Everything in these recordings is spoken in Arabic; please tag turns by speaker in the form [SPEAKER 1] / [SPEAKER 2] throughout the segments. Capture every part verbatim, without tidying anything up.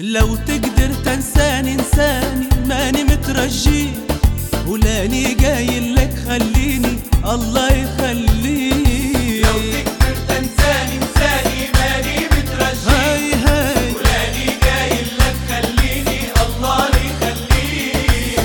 [SPEAKER 1] لو تقدر تنساني انساني ماني مترجي، ولاني قايل لك خليني الله يخليك.
[SPEAKER 2] لو تقدر تنساني انساني ماني مترجي،
[SPEAKER 1] هاي هاي
[SPEAKER 2] ولاني قايل لك خليني الله يخليك.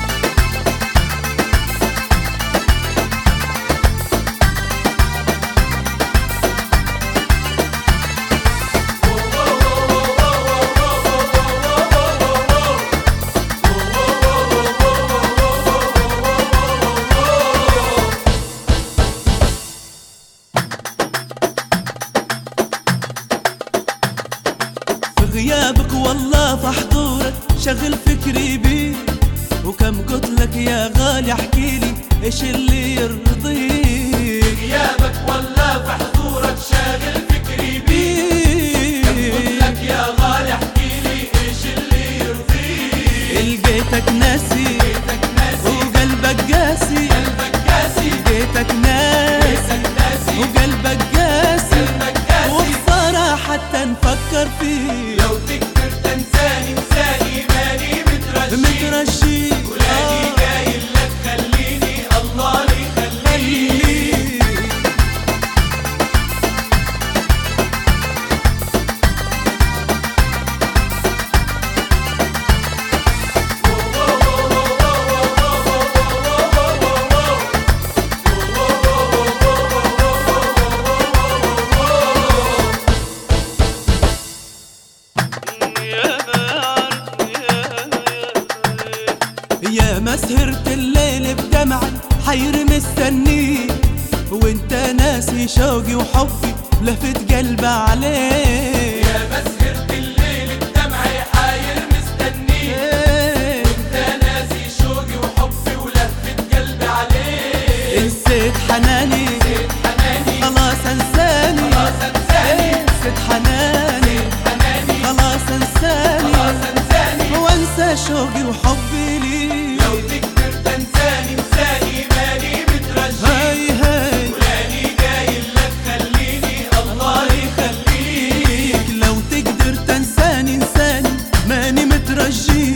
[SPEAKER 1] غيابك والله في حضورك شغل فكري بيك، وكم قلت لك يا غالي احكيلي ايش اللي يرضيك.
[SPEAKER 2] غيابك والله في حضورك شاغل فكري بيك، قلت لك يا غالي احكيلي ايش اللي يرضيك.
[SPEAKER 1] لقيتك ناسي
[SPEAKER 2] لقيتك ناسي
[SPEAKER 1] وقلبك قاسي،
[SPEAKER 2] قلبك قاسي،
[SPEAKER 1] لقيتك ناسي
[SPEAKER 2] لقيتك ناسي
[SPEAKER 1] وقلبك قاسي،
[SPEAKER 2] قلبك قاسي.
[SPEAKER 1] وبصراحة حتى نفكر فيه.
[SPEAKER 2] لو تقدر تنساني انساني ماني مترجي،
[SPEAKER 1] مترجي
[SPEAKER 2] ولاني قايل لك خليني الله يخليك.
[SPEAKER 1] يا ما سهرت الليل بدمعي حير مستنيك، وانت ناسي شوقي وحبي لفت قلبي عليك.
[SPEAKER 2] يا ما سهرت الليل بدمعي حاير مستنيك، انت ناسي شوقي وحبي ولفت قلبي عليك.
[SPEAKER 1] نسيت حناني
[SPEAKER 2] نسيت حناني
[SPEAKER 1] خلاص انساني،
[SPEAKER 2] خلاص انساني،
[SPEAKER 1] نسيت حناني
[SPEAKER 2] حناني
[SPEAKER 1] خلاص انساني،
[SPEAKER 2] خلاص انساني.
[SPEAKER 1] وانسى شوقي وحبي ليك.
[SPEAKER 2] لو تقدر تنساني انساني ماني مترجي،
[SPEAKER 1] هاي هاي
[SPEAKER 2] ولاني قايل لك خليني الله يخليك.
[SPEAKER 1] لو تقدر تنساني انساني ماني مترجي،